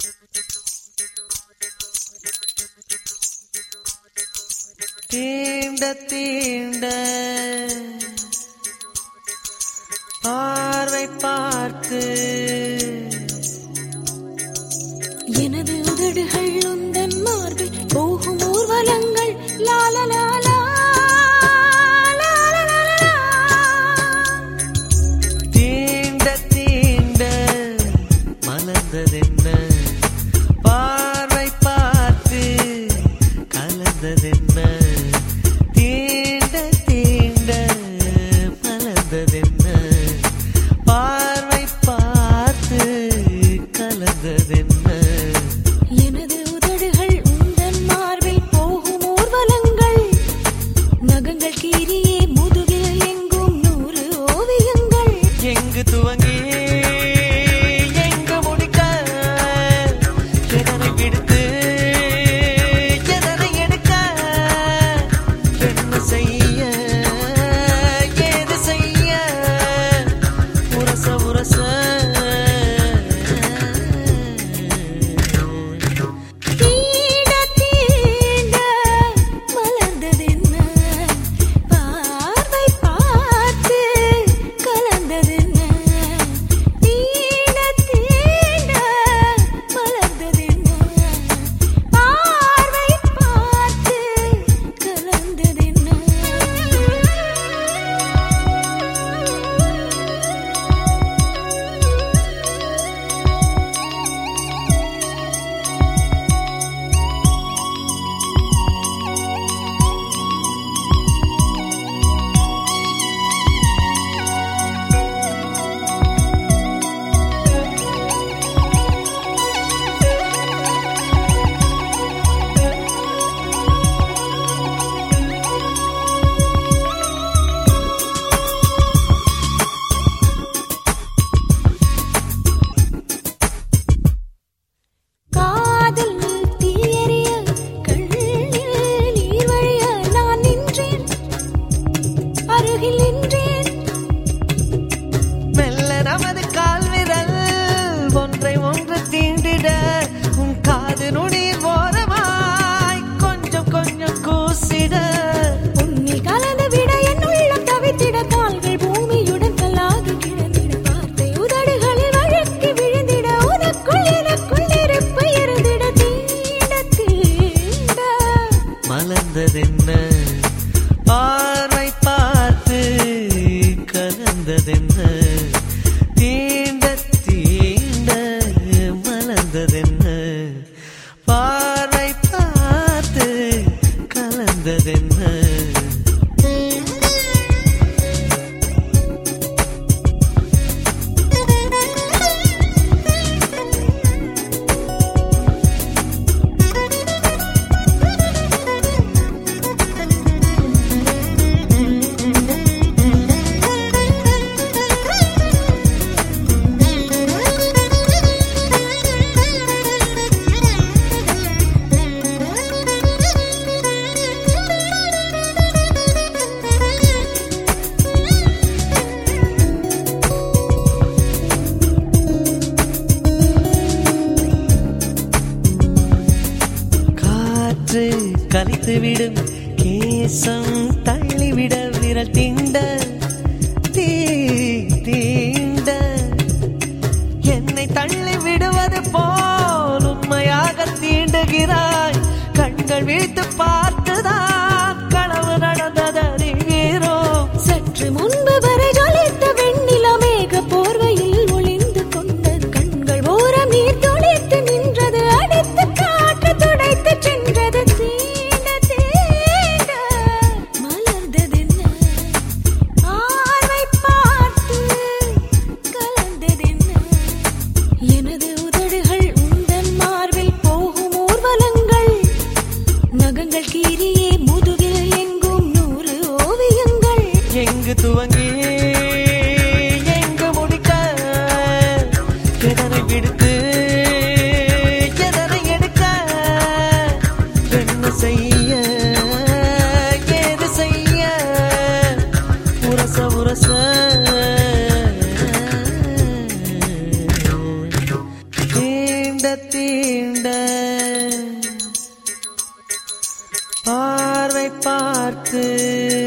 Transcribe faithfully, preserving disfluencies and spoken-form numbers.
தீண்ட தீண்ட பார்வை பார்த்து எனது உதடுகள் உந்தன் மார்பில் போகும் ஊர்வலங்கள் லாலலாலா தீண்ட தீண்ட மலர்ந்ததென்ன பார்வை பார்த்து கலந்ததென்ன தீண்ட தீண்ட மலர்ந்ததென்ன பார்வை பார்த்து கலந்ததென்ன எனது உதடுகள் உந்தன் மார்பில் போகும் ஊர்வலங்கள் நகங்கள் கீரியே முதுகில் எங்கும் நூறு ஓவியங்கள் எங்கு துவங்கி எங்கு முடிக்க எதனை விடுத்து எதனை எடுக்க என்ன செய்ய ஏது செய்ய உரச உரச தீண்ட தீண்ட மலர்ந்ததென்ன பார்வை பார்த்து கலந்ததென்ன தீண்ட தீண்ட மலர்ந்ததென்ன பார்வை பார்த்து கலந்ததென்ன காதல் தீயறிய கண்ணில் நீர் வழிய நான் நின்றேன் அருகில் நின்றேன் மெல்ல நமது கால் விரல் ஒன்றை ஒன்று தீண்டிட உன் காது நுனியின் ஓரமாய் கொஞ்சம் கொஞ்சம் கூசிட உன்னில் கலந்து விட என் உள்ளம் தவித்திட கால்கள் பூமியுடன் கல்லாகி கிடந்திட வார்த்தை உதடுகளில் வழுக்கி விழுந்திட உனக்குள் எனக்குள் நெருப்பு இருந்திட தீண்ட தீண்ட மலர்ந்ததென்ன பார்வை பார்த்து கலந்ததென்ன தீண்ட தீண்ட மலர்ந்ததென்ன பார்வை பார்த்து கலந்ததென்ன காற்று கலைத்துவிடும் கேசம் தள்ளிவிட விரல் தீண்ட தீ தீண்ட என்னை தள்ளி விடுவது போல் உண்மையாக தீண்டுகிறாய் கண்கள் விழித்து பார்த்துதான் களவு நடந்ததறிகிறோம் சற்று முன்பு வரை ஜொலித்த வெண்ணிலா மேக போர்வையில் ஒளிந்து கொண்டது கண்கள் ஓரம் நீர் துளித்து நின்றது அடித்து காற்று துடைத்து சென்றது தீண்ட தீண்ட மலர்ந்ததென்ன பார்வை பார்த்து கலந்ததென்ன எனது உதடுகள் உந்தன் மார்பில் போகும் ஊர்வலங்கள் நகங்கள் கீரியே தீண்ட பார்வை பார்த்து